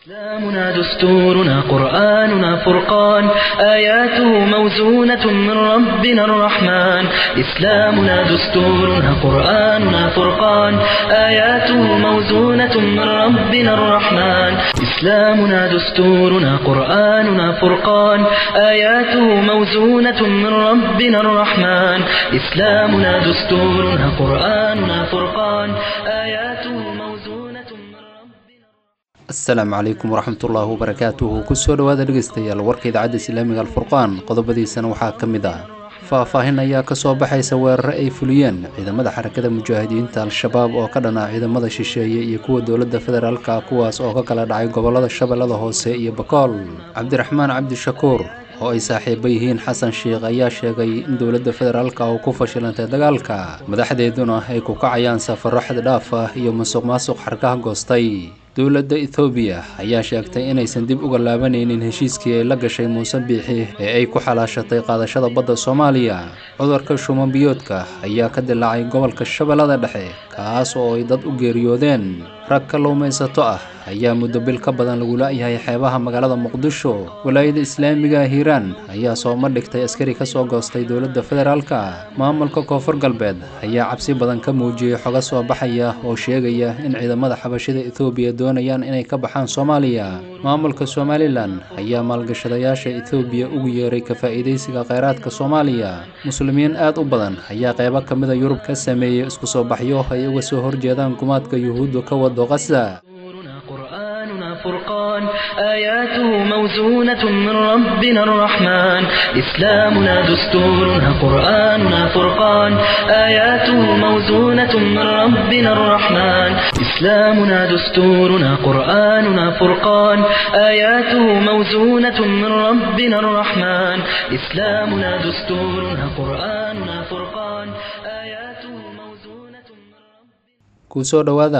إسلامنا دستورنا قرآننا فرقان آياته موزونة من ربنا الرحمن إسلامنا دستورنا قرآننا فرقان آياته موزونة من ربنا الرحمن إسلامنا دستورنا قرآننا فرقان آياته موزونة من ربنا الرحمن إسلامنا دستورنا قرآننا فرقان آياته موزونة من ربنا asalaamu calaykum waraxmatullaahi wabarakaatuhu kusoo dhawaada dhegeystayaal warka idaacadda islaamiga alfurqaan qodobadiisana waxaa ka mid ah faahfaahin ayaa kasoo baxaysa weeraro ay fuliyeen ciidamada xarakada mujaahidiinta al-shabaab oo ka dhanaa ciidamada shisheeye iyo kuwa dowladda federaalka kuwaas oo ka kala dhacay gobolada shabeellada hoose iyo bakool cabdiraxmaan cabdishakuur oo ay saaxiibo yihiin xasan sheikh ayaa sheegay in dowladda federaalka uu ku fashilantay dagaalka madaxdeeduna ay ku kacayaan safarro xad dhaaf ah iyo musuqmaasuq xarkaha goostay dowladda ethoobiya ayaa sheegtay inaysan dib uga laabanaynin heshiiskii ay la gashay muuse biixi ee ay ku xalaashatay qaadashada badda soomaaliya cudurka shuman biyoodka ayaa ka dilaacay gobolka shabeellada dhexe kaas oo ay dad u geeriyoodeen rag kalluumaysato ah ayaa muddo bil ka badan lagu la'yahay xeebaha magaalada muqdisho walaayada islaamiga hiiraan ayaa sooma dhigtay askari ka soo goostay dowladda federaalka maamulka koonfur galbeed ayaa cabsi badan ka muujiyey xoga soo baxaya oo sheegaya in ciidamada xabashida ethoobiya doonayaan inay ka baxaan soomaaliya maamulka somalilan ayaa maalgashadayaasha ethoobiya ugu yeeray ka faa'iidaysiga kheyraadka soomaaliya muslimiin aad u badan ayaa qeybo ka mida yurub ka sameeyey isku soo baxyo ay uga soo horjeedaan gumaadka yuhuudda ka wado qasa قرآننا فرقان آياته موزونة من ربنا الرحمن إسلامنا دستورنا قرآننا فرقان آياته موزونة من ربنا الرحمن إسلامنا دستورنا قرآننا فرقان آياته موزونة من ربنا الرحمن إسلامنا دستورنا قرآننا فرقان آياته موزونة من ربنا kusoo dhawaada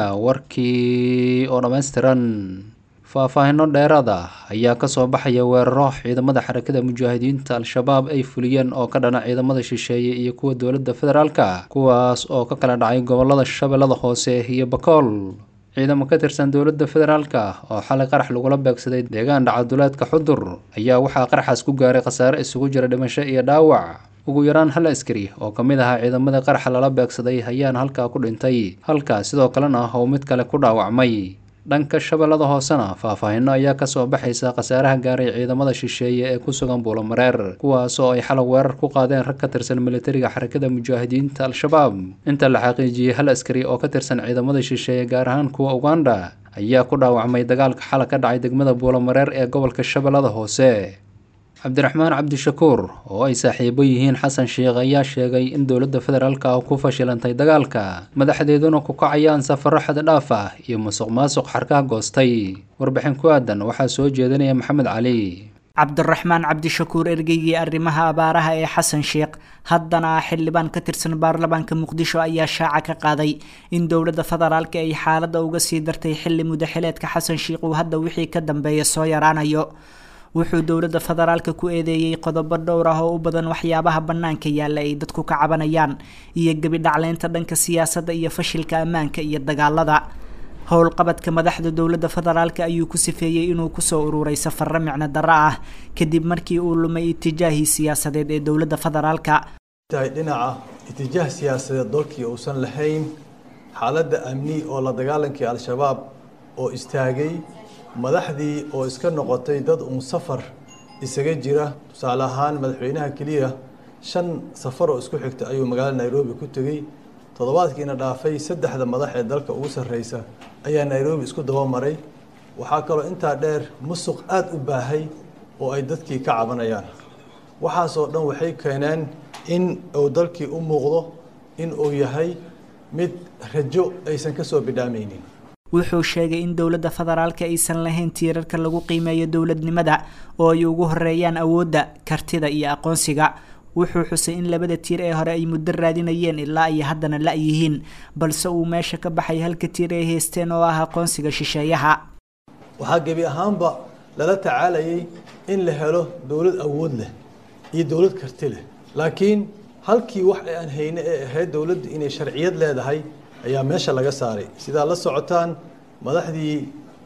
warkii oo dhammaystiran faahfaahinno dheeraad ah ayaa kasoo baxaya weeraro ciidamada xarakada mujaahidiinta al-shabaab ay fuliyeen oo ka dhana ciidamada shisheeye iyo kuwa dowladda federaalka kuwaas oo ka kala dhacay gobolada shabeellada hoose iyo bakool ciidamo ka tirsan dowladda federaalka oo xalay qarax lagula beegsaday deegaan dhacaduleedka xudur ayaa waxaa qaraxaas ku gaaray khasaare isugu jira dhimasho iyo dhaawac ugu yaraan hal askari oo ka mid ahaa ciidamada qaraxa lala beegsaday ayaana halkaa ku dhintay halkaa sidoo kalena oo mid kale ku dhaawacmay dhanka shabeellada hoosena faahfaahinno ayaa kasoo baxaysa khasaaraha gaaray ciidamada shisheeye ee ku sugan buulamareer kuwaas oo ay xalay weerar ku qaadeen rag ka tirsan militariga xarakada mujaahidiinta al-shabaab inta la xaqiijiyey hal askari oo ka tirsan ciidamada shisheeye gaar ahaan kuwa uganda ayaa ku dhaawacmay dagaalka xalay ka dhacay degmada buulamareer ee gobolka shabeellada hoose cabdiraxmaan cabdishakuur oo ay saaxiibo yihiin xasan sheikh ayaa sheegay in dowladda federaalka ku fashilantay dagaalka madaxdeeduna ku kacayaan safarro xad dhaaf ah iyo musuqmaasuq xarkaha goostay warbixin ku aadan waxaa soo jeedinaya maxamed cali cabdiraxmaan cabdishakuur ergeygii arrimaha abaaraha ee xasan sheikh haddana ah xildhibaan ka tirsan baarlamaanka muqdisho ayaa shaaca ka qaaday in dowladda federaalka ay xaaladda uga sii dartay xilli mudaxileedka xasan sheikh uu hadda wixii ka dambeeya soo yaraanayo wuxuu dowladda federaalka ku eedeeyey qodobo dhowr ah oo u badan waxyaabaha bannaanka yaalla ay dadku ka cabanayaan iyo gebi dhacleynta dhanka siyaasadda iyo fashilka ammaanka iyo dagaalada howlqabadka madaxda dowladda federaalka ayuu ku sifeeyey inuu kusoo ururay safarro micno darro ah kadib markii uu lumay itijaahii siyaasadeed ee dowladda federaalka dhinaca itijaah siyaasadeed dalkii uusan lahayn xaaladda amni oo la dagaalankii al-shabaab oo istaagay madaxdii oo iska noqotay dad uun safar isaga jira tusaale ahaan madaxweynaha keliya 5 safar oo isku xigta ayuu magaalada Nairobi ku tagay toddobaadkiina dhaafay 3 madax ee dalka ugu sarreysa ayaa Nairobi isku daba maray waxaa kaloo intaa dheer musuq aad u baahay oo ay dadkii ka cabanayaan waxaas oo dhan waxay keeneen in uu dalkii u muuqdo in uu yahay mid rajo aysan ka soo bidhaamaynin wuxuu sheegay in dowladda federaalka aysan lahayn tiirarka lagu qiimeeyo dowladnimada oo ay ugu horeeyaan awoodda kartida iyo aqoonsiga wuxuu xusay in labada tiir ee hore ay muddo raadinayeen ilaa ay haddana la yihiin balse uu meesha ka baxay halka tiir ay haysteen oo ah aqoonsiga shisheeyaha waxaa gebi ahaanba lala tacaalayay in la helo dowlad awood leh iyo dowlad karti leh laakiin halkii wax aan hayne ee ahayd dowladdu inay sharciyad leedahay ayaa meesha laga saaray sida la socotaan madaxdii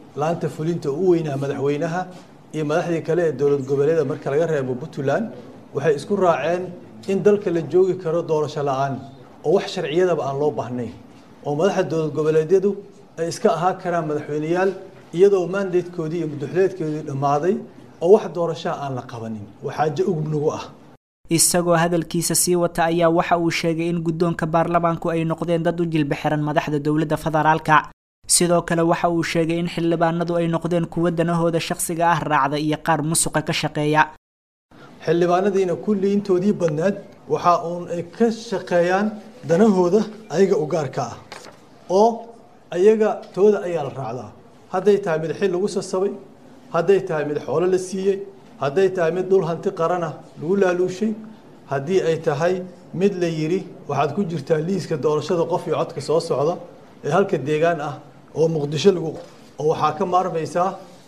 laanta fulinta ugu weynaa madaxweynaha iyo madaxdii kale ee dowlad goboleeda marka laga reebo Puntland waxay isku raaceen in dalka la joogi karo doorasho la'aan oo wax sharciyadaba aan loo baahnayn oo madaxda dowlad goboleedyadu ay iska ahaa karaan madaxweynayaal iyadoo mandatekoodii iyo madaxweynadoodii dhamaaday oo wax doorasho aan la qabanin waxaaje ugubnugu ah isagoo hadalkiisa sii wata ayaa waxa uu sheegay in guddoonka baarlamaanku ay noqdeen dad u jilba xiran madaxda dowladda federaalka sidoo kale waxa uu sheegay in xildhibaanadu ay noqdeen kuwa danahooda shakhsiga ah raacda iyo qaar musuqa ka shaqeeya xildhibaanadiina kulli intoodii badnaad waxa ay ka shaqeeyaan danahooda ayaga u gaarka ah oo ayaga tooda ayaa la raacdaa hadday tahay mid xil lagu sasabay hadday tahay mid xoolo la siiyey hadday tahay mid dhul hanti qaran ah lagu laaluushay haddii ay tahay mid la yiri waxaad ku jirtaa liiska doorashada qof iyo codka soo socda ee halka deegaan ah oo Muqdisho lagu oo waxaa ka maarmaysaa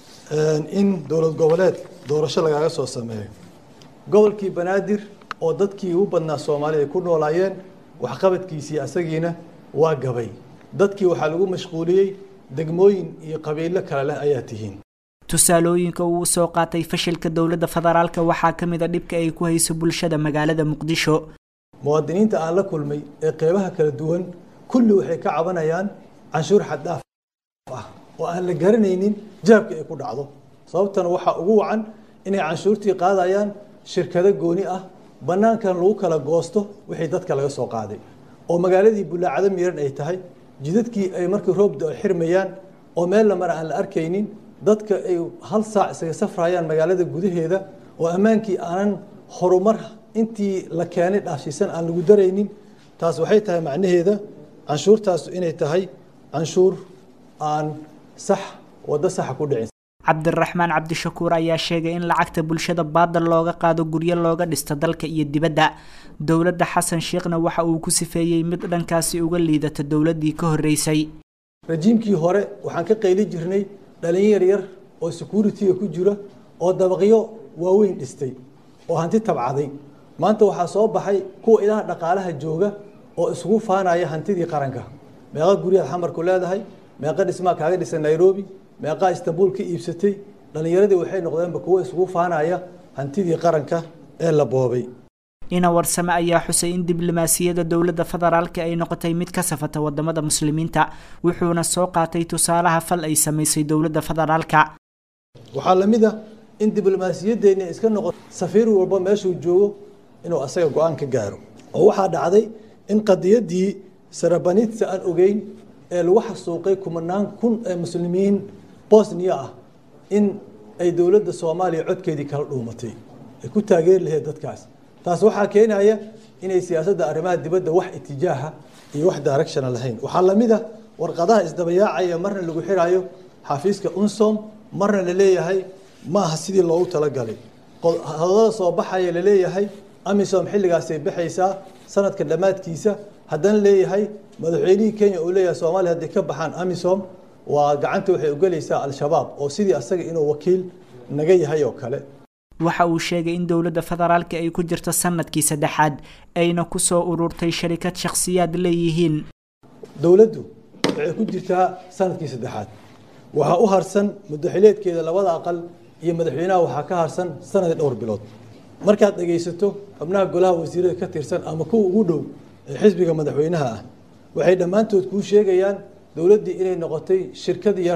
in dowlad goboleed doorasho lagaga soo sameeyo gobolkii Banaadir oo dadkii u badnaa Soomaaliya ku noolaayeen wax qabadkiisii asagiina waa gabay dadkii waxa lagu mashquuliyay degmooyin iyo qabiilo kale leh ayaa tihiin tusaalooyinka uu soo qaatay fashilka dowladda federaalka waxaa ka mid ah dhibka ay ku hayso bulshada magaalada Muqdisho muwaadiniinta aan la kulmay ee qeybaha kala duwan kulli waxay ka cabanayaan canshuur xad dhaaf ah oo aan la garanaynin jaabka ay ku dhacdo sababtana waxa ugu wacan inay canshuurtii qaadayaan shirkado gooni ah banaankan lagu kala goosto wixii dadka laga soo qaaday oo magaaladii bulaacada miran ay tahay jidadkii ay markii roobda ay xirmayaan oo meel la mar aan la arkaynin dadka ay hal saac isaga safrayaan magaalada gudaheeda oo ammaankii aanan horumar intii la keenay dhaafsiisan aan lagu daraynin taas waxay tahay macnaheeda canshuurtaas inay tahay canshuur aan sax wada sax ku dhicin cabdiraxmaan cabdishakuur ayaa sheegay in lacagta bulshada baadal looga qaado guryo looga dhisto dalka iyo dibadda dowladda xasan sheekhna waxa uu ku sifeeyay mid dhankaasi uga liidata dowladii ka horeysay rajiimkii hore waxaan ka qayli jirnay dhalinyar yar oo security ku jira oo dabaqyo waaweyn dhistay oo hanti tabcaday maanta waxaa soo baxay kuwa ilaha dhaqaalaha jooga oo isugu faanaya hantidii qaranka meeqa guryaha xamarku leedahay meeqa dhismaa kaaga dhisan Nairobi meeqa Istanbul ka iibsatay dhalinyaradii waxay noqdeen kuwa isugu faanaya hantidii qaranka ee la boobay ina warsame ayaa xusay in diblomaasiyadda dowladda federaalka ay noqotay mid ka safata wadamada muslimiinta wuxuuna soo qaatay tusaalaha fal ay sameysay dowladda federaalka waxaa la mid ah in diblomaasiyadeena iska noqoto safiir walba meeshuu joogo inuu asaga go'aan ka gaaro oo waxaa dhacday in qadiyadii Sarabanitsa aan ogeyn ee lagu xasuuqay kumanaan kun ee muslimiin Bosnia ah in ay dowladda Soomaaliya codkeedii kala dhuumatay ay ku taageeri lahayd dadkaas taas waxaa keenaya inay siyaasadda arrimaha dibadda wax itijaaha iyo wax direction lahayn waxaa la mid ah warqadaha isdabayaacaya marna lagu xiraayo xafiiska UNSOM marna la leeyahay ma aha sidii loogu talagalay hadalada soo baxaya la leeyahay AMISOM xilligaas ay baxaysaa sanadka dhamaadkiisa haddana leeyahay madaxweynihii Kenya oo leeyahay Soomaaliya hadday ka baxaan AMISOM waa gacanta waxay u galaysaa al-shabaab oo sidii asaga inuu wakiil naga yahay oo kale waxa uu sheegay in dowladda federaalka ay ku jirto sanadkii saddexaad ayna ku soo ururtay sharikad shakhsiyaad leeyihiin dowladdu waxay ku jirtaa sanadkii saddexaad waxa u harsan madaxweynadeeda labada aqal iyo madaxweynaha waxa ka harsan sanad dhowr bilood markaad dhageysato xubnaha golaha wasiirada ka tirsan ama kuwa ugu dhow ee xisbiga madaxweynaha ah waxay dhamaantood ku sheegayaan dowladdii inay noqotay shirkad yar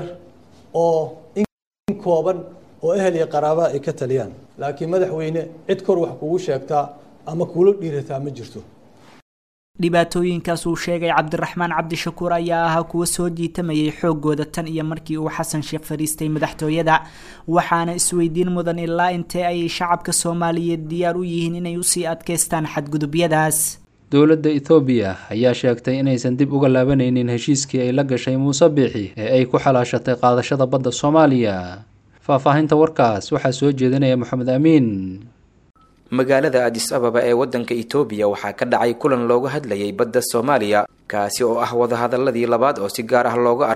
oo in kooban oo ehel iyo qaraaba ay ka taliyaan laakiin madaxweyne cid kor wax kugu sheegtaa ama kuula dhiirataa ma jirto dhibaatooyinkaas uu sheegay cabdiraxmaan cabdishakuur ayaa ahaa kuwa soo jiitamayay xoogooda tan iyo markii uu xasan sheekh fariistay madaxtooyada waxaana isweydiin mudan ilaa intee ay shacabka Soomaaliyeed diyaar u yihiin inay usii adkeystaan xadgudubyadaas dowladda Itoobiya ayaa sheegtay inaysan dib uga laabanaynin heshiiskii ay la gashay Muuse Biixi ee ay ku xalaashatay qaadashada badda Soomaaliya faahfaahinta warkaas waxaa soo jeedinaya Maxamed Amiin magaalada Addis Ababa ee wadanka Itoobiya waxaa ka dhacay kulan looga hadlayay badda Soomaaliya kaasi oo ah wadahadaladii labaad oo si gaar ah looga arinsado badda cas kulanka oo uu soo qaban qaabiyay machadka arrimaha dibadda ee dalka Itoobiya ayaa lagu muujiyay sida ay xabashidu horor ugu yihiin badda iyo bariga Soomaaliya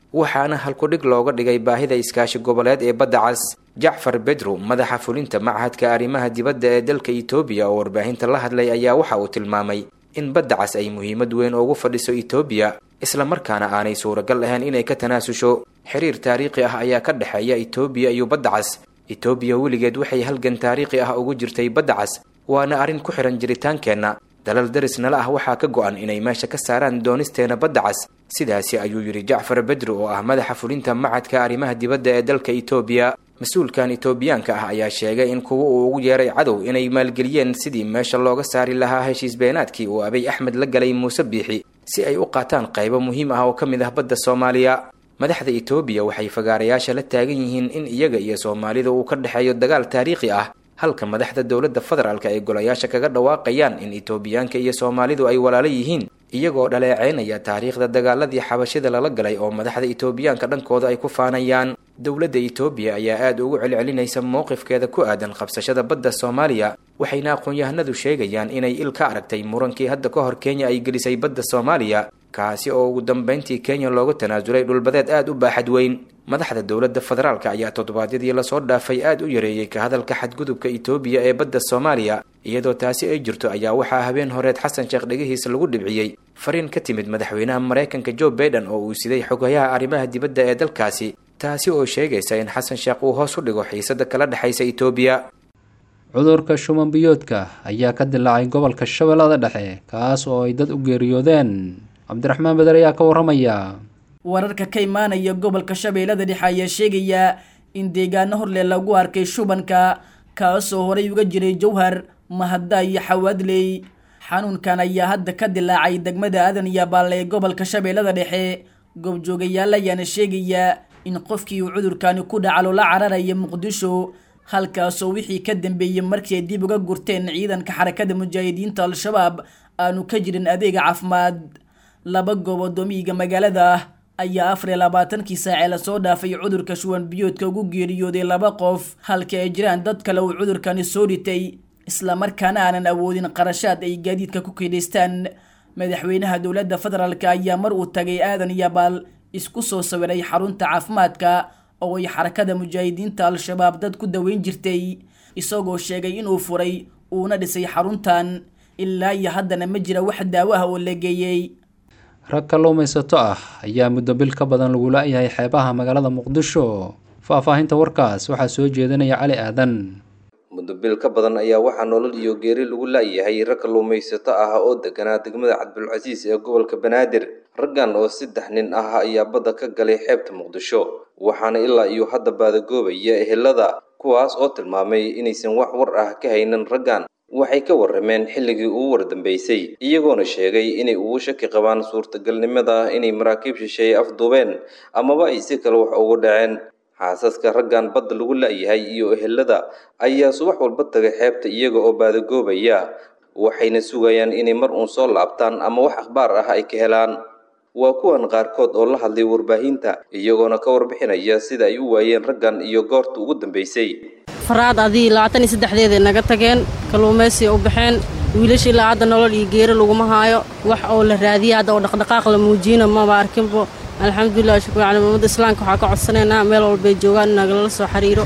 waxaana halkudhig looga dhigay baahida iskaashi goboleed ee badda cas. Jacfar Bedru, madaxa fulinta machadka arrimaha dibadda ee dalka Itoobiya oo warbaahinta la hadlay ayaa waxa uu tilmaamay in badda cas ay muhiimad weyn ugu fadhiso Itoobiya isla markaana aanay suuragal ahayn inay ka tanaasusho. Xiriir taariikhi ah ayaa ka dhaxeeya Itoobiya iyo badda cas. Itoobiya weligeed waxay halgan taariikhi ah ugu jirtay badda cas, waana arrin ku xiran jiritaankeenna. dalal darisnala ah waxaa ka go'an inay meesha ka saaraan doonisteena badda cas. Sidaasi ayuu yiri Jacfar Bedru oo ah madaxa fulinta machadka arrimaha dibadda ee dalka Itoobiya. Mas-uulkan Itoobiyaanka ah ayaa sheegay in kuwa uu ugu yeeray cadow inay maalgeliyeen sidii meesha looga saari lahaa heshiis beenaadkii uu Abiy Ahmed la galay Muuse Biixi si ay u qaataan qaybo muhiim ah oo ka mid ah badda Soomaaliya. Madaxda Itoobiya waxay fagaarayaasha la taagan yihiin in iyaga iyo Soomaalida uu ka dhaxeeyo dagaal taariikhi ah, halka madaxda dowladda federaalka ay golayaasha kaga dhawaaqayaan in Itoobiyaanka iyo Soomaalidu ay walaalo yihiin, iyagoo dhaleeceynaya taariikhda dagaaladii xabashida lala galay oo madaxda Itoobiyaanka dhankooda ay ku faanayaan. Dowladda Itoobiya ayaa aad ugu celcelinaysa mowqifkeeda ku aadan qabsashada badda Soomaaliya, waxayna aqoon-yahanadu sheegayaan inay il ka aragtay murankii hadda ka hor Kenya ay gelisay badda Soomaaliya, kaasi oo ugu dambeyntii Kenya looga tanaasulay dhulbadeed aad u baaxad weyn. Madaxda dowladda federaalka ayaa toddobaadyadii la soo dhaafay aad u yareeyay ka hadalka xadgudubka Itoobiya ee badda Soomaaliya, iyadoo taasi ay jirto ayaa waxaa habeen horeed Xasan Sheekh dhagihiisa lagu dhibciyay fariin ka timid madaxweynaha Mareykanka Joe Biden oo uu siday xogayaha arrimaha dibadda ee dalkaasi, taasi oo sheegaysa in Xasan Sheekh uu hoos u dhigo xiisada kala dhaxaysa Itoobiya. cudurka shuman biyoodka ayaa ka dilaacay gobolka Shabeellada Dhexe, kaas oo ay dad u geeriyoodeen. Cabdiraxmaan Badar ayaa ka waramaya. wararka ka imaanaya gobolka Shabeellada Dhexe ayaa sheegaya in deegaano horle lagu arkay shubanka, kaas oo horay uga jiray Jowhar, Mahada iyo Xawaadley. xanuunkan ayaa hadda ka dilaacay degmada Aadan iyo Baalle ee gobolka Shabeellada Dhexe. goobjoogayaal ayaana sheegaya in qofkii uu cudurkani ku dhaco la cararaya Muqdisho, halkaasoo wixii ka dambeeyay markii ay dib uga gurteen ciidanka xarakada mujaahidiinta Al-Shabaab aanu ka jirin adeega caafimaad. laba gooboomiga magaalada ayaa 24 saac la soo dhaafay cudurka shuban biyoodka ugu geeriyooday 2 qof, halka ay jiraan dad kale oo cudurkani soo dhitay isla markaana aanan awoodin qarashaad ay gaadiidka ku kiideystaan. madaxweynaha dowladda federaalka ayaa mar uu tagay Aadan iyo Baal isku soo sawiray xarunta caafimaadka oo ay xarakada mujaahidiinta Al-Shabaab dad ku daweyn jirtay, isagoo sheegay inuu furay uuna dhisay xaruntan. ilaa iyo haddana ma jira wax daawo ah oo la geeyay. rag kalluumaysato ah ayaa muddo bil ka badan lagu la'yahay xeebaha magaalada Muqdisho. faahfaahinta warkaas waxaa soo jeedinaya Cali Aadan. muddo bil ka badan ayaa waxaa nolol iyo geeri lagu la'yahay rag kalluumaysato ah oo deganaa degmada Cabdulcasiis ee gobolka Banaadir. raggan oo 3 nin ah ayaa badda ka galay xeebta Muqdisho, waxaana ilaa iyo hadda baadagoobaya ehelada, kuwaas oo tilmaamay inaysan wax war ah ka haynin raggan. waxay ka warrameen xilligii uu wardambeysay, iyagoona sheegay inay ugu shaki qabaan suurtagalnimada inay maraakiib shisheeye afduubeen amaba ay si kale wax ugu dhaceen. xaasaska raggan badda lagu la'yahay iyo ehelada ayaa subax walba tagay xeebta iyaga oo baadagoobaya, waxayna sugayaan inay mar uun soo laabtaan ama wax akhbaar ah ay ka helaan. waa kuwan qaarkood oo la hadlay warbaahinta, iyagoona ka warbixinaya sida ay u waayeen raggan iyo goorta ugu dambeysay. faraad adii 23 naga tageen, kalluumaysi u baxeen, wiilashii ilaa hadda nolol iyo geeri laguma haayo, wax oo la raadiya hadda oo dhaqdhaqaaq la muujina maba arkinbo. alxamdulilah, shukr cali ummadda islaamka waxaa ka codsanaynaa meel walba ay joogaan nagala soo xiriiro.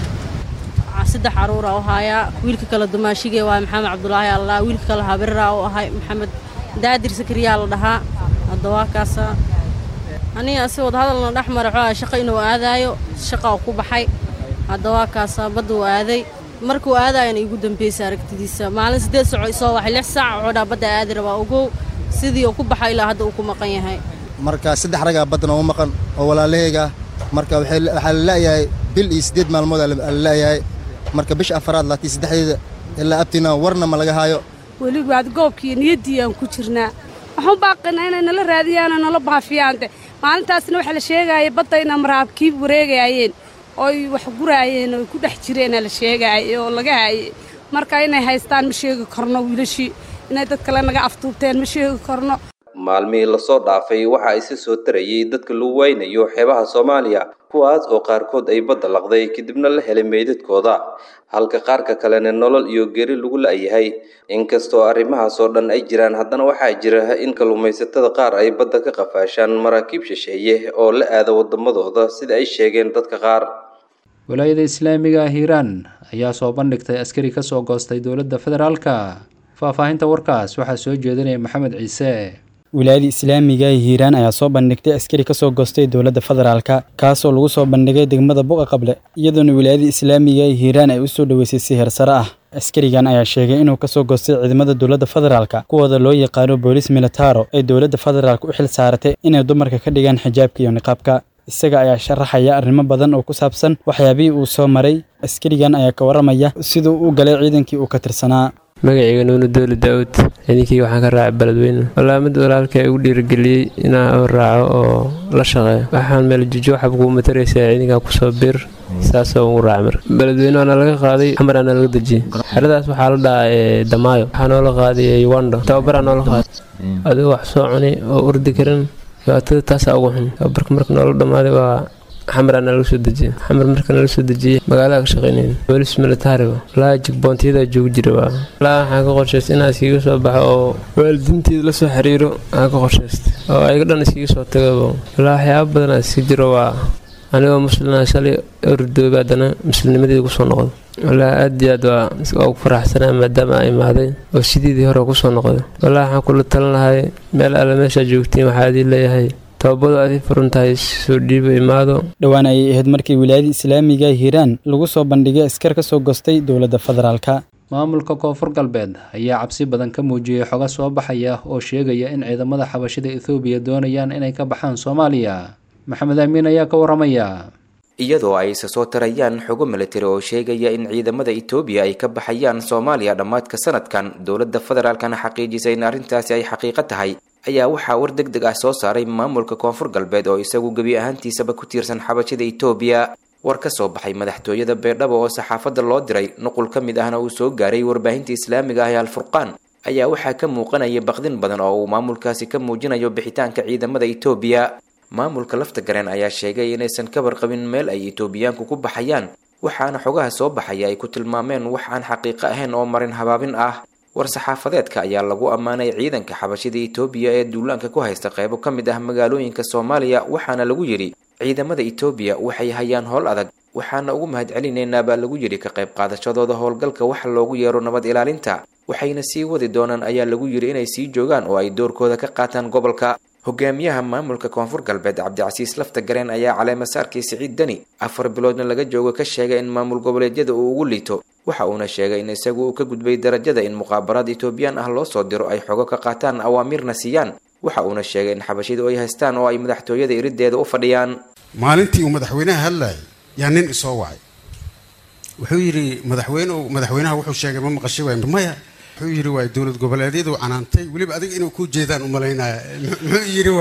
3 caruur oo haya, wiilka kala dumaashigee waa Maxamed Cabdulaahi Allah, wiilka kala habirra oo ahay Maxamed Daadir Sakriya la dhahaa. hadda waa kaas aniga si wada hadalna dhaxmar shaqo inuu aadayo, shaqo ku baxay. hadda waa kaas badda uu aaday, markuu aadayna igu dambeysay aragtidiisa maalin 8 saac soo waxay 6 saac oo badda aadi rabaa ugu sidii uu ku baxay ilaa hadda uu ku maqan yahay. marka 3 rag badna oo maqan oo walaalahayga, marka waxa la yahay bil iyo 8 maalmood la yahay. marka bish afraad 23 ilaa abtina warna ma laga haayo. weli waad goobkii niyadii aan ku jirnaa, waxaan baaqanaa inay nala raadiyaan nala baafiyaan. maalintaasna waxa la sheegay badda in maraakiib wareegayeen oo wax guraayeen oo ku dhex jireen la sheegay oo laga hayay. marka inay haystaan ma sheegi karno, wiilashii inay dad kale naga aftuubteen ma sheegi karno. maalmihii lasoo dhaafay waxa isi soo tarayay dadka lagu waynayo xeebaha Soomaaliya kuwaas oo qaarkood ay badda laqday kadibna la helay meydadkooda halka qaarka kalena nolol iyo geeri lagu laayahay inkastoo arrimahaas oo dhan ay jiraan haddana waxaa jira in kalluumaysatada qaar ay badda ka qafaashaan maraakiib shisheeye oo la aado wadamadooda sida ay sheegeen dadka qaar walaayada islaamiga Hiiraan ayaa soo bandhigtay askari ka soo goostay dowladda federaalka faahfaahinta warkaas waxaa soo jeedinaya Maxamed Ciise wilaayada islaamiga Hiiraan ayaa soo bandhigtay askari ka soo goostay dowladda federaalka kaas oo lagu soo bandhigay degmada Buqa Qable iyadoo wilaayada islaamiga Hiiraan ay u soo dhaweysay si heersare ah askarigan ayaa sheegay inuu ka soo goostay ciidamada dowladda federaalka kuwada loo yaqaan booliis militaro ee dowladda federaalka u xil saaratay inay dumarka ka dhigaan xijaabka iyo niqaabka isaga ayaa sharaxaya arrimo badan oo ku saabsan waxyaabihii uu soo maray askarigan ayaa ka waramaya sidoo uu galay ciidankii uu ka tirsanaa magacayga Nuunu Doole Daawud idinkii waxaan ka raacay Beledweyne walaamad walaalka ay u dhiirigeliyay inaan raaco oo la shaqeeyo waxaan meel jujo xab ku mataraysaa idinka ku soo bir saasoo uu raacay Beledweyne ana laga qaaday xamar ana laga dajiyay xiradaas waxaa la dhaay Damaayo waxaan la qaaday Wando tababar ana la qaaday adiga wax soo cunay oo urdi karin yaatada taas ugu xun tababarka marka nolol dhamaaday waa xamar ana laga soo dajiyay xamar marka la soo dajiyay magaalada ka shaqeynay booliis military laajig boontiyada joog jiray la waxa ka qorsheysay in iskiga soo baxo oo waalidiinteeda la soo xiriiro aan ka qorsheystay oo ay dhan iskiga soo tagabo la waxyaabo badan iska jiro waa aniga muslimna shalay ordoobaadana muslimnimadii ku soo noqday wala aad iyo aad waa ugu faraxsanaa maadaama ay imaaday oo sidii hore ku soo noqday wala waxaan kula talinahay meel alla meesha joogtiin waxa aad leeyahay toobada ay furuntahay soo dhiib imaado dhawaan ay ahayd markii wilaayada islaamiga Hiiraan lagu soo bandhigay askar ka soo goostay dowladda federaalka maamulka koonfur galbeed ayaa cabsi badan ka muujiyay xoga soo baxaya oo sheegaya in ciidamada xabashida Itoobiya doonayaan inay ka baxaan Soomaaliya Maxamed Amiin ayaa ka waramaya iyadoo ay soo tarayaan xogo military oo sheegaya in ciidamada Itoobiya ay ka baxayaan Soomaaliya dhamaadka sanadkan dowladda federaalkana xaqiijisay in arrintaasi ay xaqiiqo tahay ayaa waxaa war degdeg ah soo saaray maamulka koonfur galbeed oo isagu gabi ahaantiisaba ku tiirsan xabashida Itoobiya war ka soo baxay madaxtooyada Beerdhabo oo saxaafadda loo diray nuqul ka mid ahna uu soo gaaray warbaahinta islaamiga ah ee Al-Furqaan ayaa waxaa ka muuqanaya baqdin badan oo uu maamulkaasi ka muujinayo bixitaanka ciidamada Itoobiya maamulka lafta gareen ayaa sheegay inaysan ka warqabin meel ay Itoobiyaanku ku baxayaan waxaana xogaha soo baxaya ay ku tilmaameen wax aan xaqiiqo ahayn oo marin habaabin ah war saxaafadeedka ayaa lagu ammaanay ciidanka xabashida Itoobiya ee duulaanka ku haysta qaybo ka mid ah magaalooyinka Soomaaliya waxaana lagu yiri ciidamada Itoobiya waxay hayaan howl adag waxaana ugu mahadcelineynaa baa lagu yiri ka qayb qaadashadooda howlgalka wax loogu yeero nabad ilaalinta waxayna sii wadi doonaan ayaa lagu yiri inay sii joogaan oo ay doorkooda ka qaataan gobolka hogaamiyaha maamulka koonfur galbeed Cabdicasiis lafta gareen ayaa caleema saarkii Siciid Dani 4 biloodna laga joogo ka sheegay in maamul goboleedyada uu ugu liito waxa uuna sheegay in isagu uu ka gudbay darajada in muqaabarad Itoobiyaan ah loo soo diro ay xogo ka qaataan awaamirna siiyaan waxa uuna sheegay in xabashidu ay haystaan oo ay madaxtooyada irideeda u fadhiyaan maalintii uu madaxweynaha hadlay yaa nin isoo wacay wuxuu yiri madaxweynaha wuxuu sheegay ma maqashay way maya wuxuu yiri way dawlad goboleedyadu canaantay waliba adiga inuu ku jeedaan u maleynaa wuxuu yiri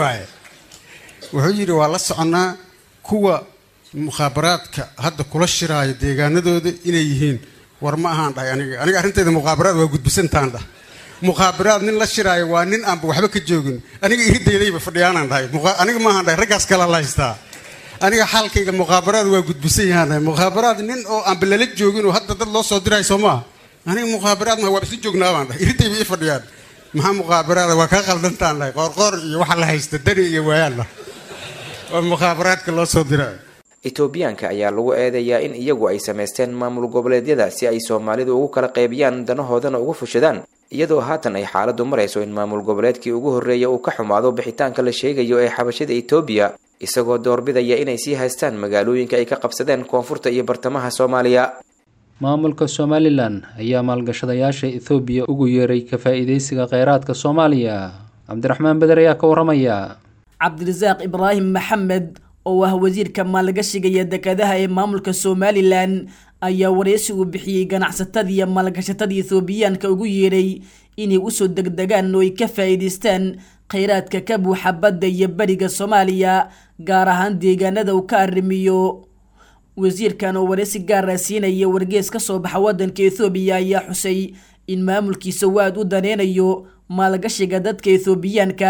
wuxuu yiri waa la soconaa kuwa muqaabaraadka hadda kula shiraaya deegaanadooda inay yihiin war ma ahaan dhahay aniga arrinteeda muqaabaraad waa gudbisantaan dhah muqaabaraad nin la shiraayo waa nin aanba waxba ka joogin aniga irideedayba fadhiyaanaan dhahay aniga ma ahaan dhahay raggaas kala laystaa aniga xaalkayga muqaabaraad waa gudbisan yahaan dhahay muqaabaraad nin oo aanba lala joogin oo hadda dad loo soo diray soo maaha aniga muqaabaraad ma waa isla joognaa baan dhahay iridayba ii fadhiyaan maxaa muqaabaraada waa kaa qaldantaan dhahay qoorqoor iyo waxa la haysta dani iyo waayaan dhah oo muqaabaraadka loo soo diray Itoobiyaanka ayaa lagu eedeeyaa in iyagu ay sameysteen maamul goboleedyada si ay Soomaalidu ugu kala qaybiyaan danahoodana ugu fushadaan iyadoo haatan ay xaaladdu marayso in maamul goboleedkii ugu horeeyay uu ka xumaado bixitaanka la sheegayo ee xabashida Itoobiya isagoo doorbidaya inay sii haystaan magaalooyinka ay ka qabsadeen koonfurta iyo bartamaha Soomaaliya maamulka Somaliland ayaa maalgashadayaasha Itoobiya ugu yeeray ka faa'iideysiga kheyraadka Soomaaliya Cabdiraxmaan Badar ayaa ka waramaya Cabdirasaaq Ibraahim Maxamed oo ah wasiirka maalgashiga iyo dekedaha ee maamulka Somaliland ayaa wareysi u bixiyay ganacsatada iyo maalgashatada Itoobiyaanka ugu yeeray inay u soo degdegaan oo ay ka faa'iideystaan kheyraadka ka buuxa badda iyo bariga Soomaaliya gaar ahaan deegaanada uu ka arrimiyo wasiirkan oo wareysi gaar ah siinaya wargeys ka soo baxa wadanka Itoobiya ayaa xusay in maamulkiisa waad u daneynayo maalgashiga dadka Itoobiyaanka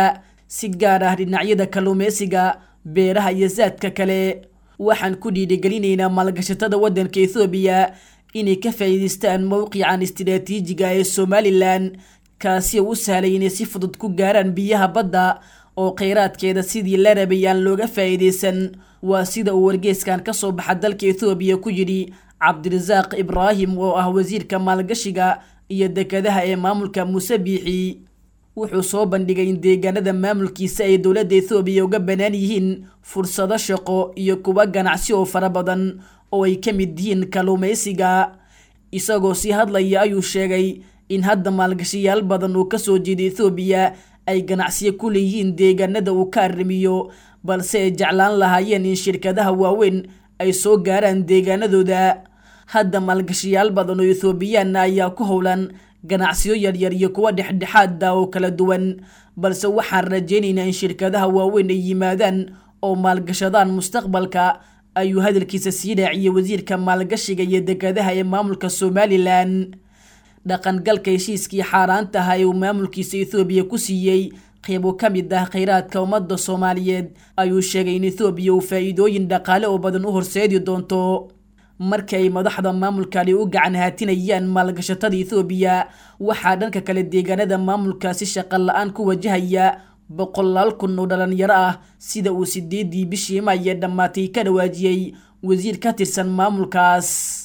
si gaar ah dhinacyada kalluumeysiga beeraha iyo saadka kale. waxaan ku dhiirigelinaynaa maalgashatada waddanka Ethiopia inay ka faa'iideystaan mowqican istiraatiijiga ee Somaliland kaasi oo u sahlay inay si fudud ku gaaraan biyaha badda oo kheyraadkeeda sidii la rabay aan looga faa'iideysan. waa sida uu wargeyskan ka soo baxa dalka Ethiopia ku yidhi Cabdirasaaq Ibrahim oo ah wasiirka maalgashiga iyo dekedaha ee maamulka Muuse Biixi. wuxuu soo bandhigay in deegaanada maamulkiisa ay dowladda Ethiopia uga banaan yihiin fursado shaqo iyo kuwa ganacsi oo fara badan oo ay ka mid yihiin kalluumeysiga. isagoo si hadlaya ayuu sheegay in hadda maalgashiyaal badan oo kasoo jeeda Ethiopia ay ganacsiyo ku leeyihiin deegaanada uu ka arrimiyo, balse ay jeclaan lahaayeen in shirkadaha waaweyn ay soo gaaraan deegaanadooda. hadda maalgashiyaal badan oo Ethiopian ayaa ku howlan ganacsiyo yaryar iyo kuwa dhexdhexaad ah oo kala duwan, balse waxaan rajaynaynaa in shirkadaha waaweyn ay yimaadaan oo maalgashadaan mustaqbalka, ayuu hadalkiisa sii raaciyay wasiirka maalgashiga iyo dekedaha ee maamulka Somaliland. dhaqangalka heshiiskii xaaraanta ah ee uu maamulkiisa Ethiopia ku siiyey qaybo ka mid ah kheyraadka ummadda Soomaaliyeed ayuu sheegay in Ethiopia uu faa'iidooyin dhaqaale oo badan u horseedi doonto. markii ay madaxda maamulkani u gacan haatinayaan maalgashatada Ethiopia, waxaa dhanka kale deegaanada maamulkaasi shaqo la'aan ku wajahaya 100,000 oo dhalinyaro ah, sida uu 8 bishii May dhamaatay ka dhawaajiyay wasiir ka tirsan maamulkaas.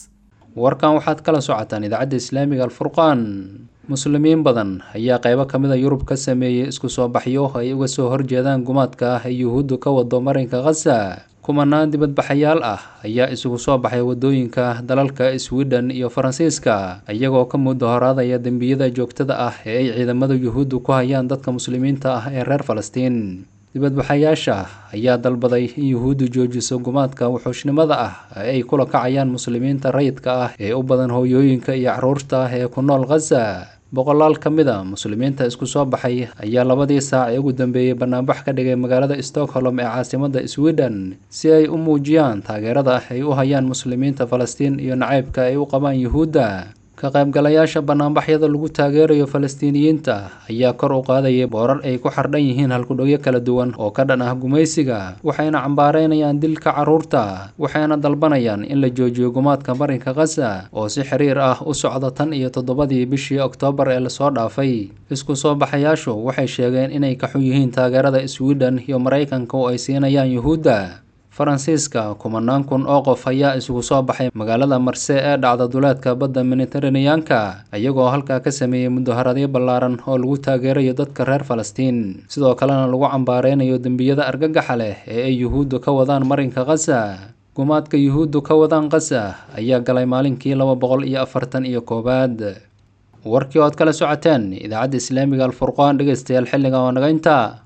warkan waxaad kala socotaan idaacadda Islaamiga Al-Furqaan. muslimiin badan ayaa qaybo kamid ah Yurub ka sameeyay isku soo baxyo ay uga soo horjeedaan gumaadka ay Yuhuuddu ka wado marinka Gaza. kumanaan dibadbaxayaal ah ayaa isugu soo baxay wadooyinka dalalka Sweden iyo Faransiiska iyagoo ka mudaharaadaya dambiyada joogtada ah ee ay ciidamada Yuhuuddu ku hayaan dadka muslimiinta ah ee reer Falastiin. dibadbaxayaasha ayaa dalbaday in Yuhuuddu joojiso gumaadka wuxuushnimada ah ee ay kula kacayaan muslimiinta rayidka ah ee u badan hooyooyinka iyo carruurta ee ku nool Gaza. boqolaal ka mid ah muslimiinta isku soo baxay ayaa 2 saac ee ugu dambeeyay banaanbax ka dhigay magaalada Stockholm ee caasimadda Sweden si ay u muujiyaan taageerada ay u hayaan muslimiinta Falastiin iyo nacaybka ay u qabaan Yuhuudda. ka qaybgalayaasha banaanbaxyada lagu taageerayo Falastiiniyiinta ayaa kor u qaadayay boorar ay ku xardhan yihiin halkudhigyo kala duwan oo ka dhan ah gumaysiga, waxayna cambaareynayaan dilka carruurta, waxayna dalbanayaan in la joojiyo gumaadka marinka Gaza oo si xiriir ah u socda tan iyo 7 bishii Oktoobar ee lasoo dhaafay. isku soo baxayaashu waxay sheegeen inay ka xun yihiin taageerada Sweden iyo Mareykanka oo ay siinayaan Yuhuudda. Faransiiska kumanaan kun oo qof ayaa isugu soo baxay magaalada Marseille ee dhacda duleedka badda Mediterranean-ka iyagoo halkaa ka sameeyay mudaharaadyo ballaaran oo lagu taageerayo dadka reer Falastiin, sidoo kalena lagu cambaareynayo dambiyada argagaxa leh ee ay Yuhuuddu ka wadaan marinka Gaza. gumaadka Yuhuuddu ka wadaan Gaza ayaa galay maalinkii 241. warkii oo aad kala socoteen idaacadda Islaamiga Al-Furqaan dhegeystayaal xilligan waa naga intaa.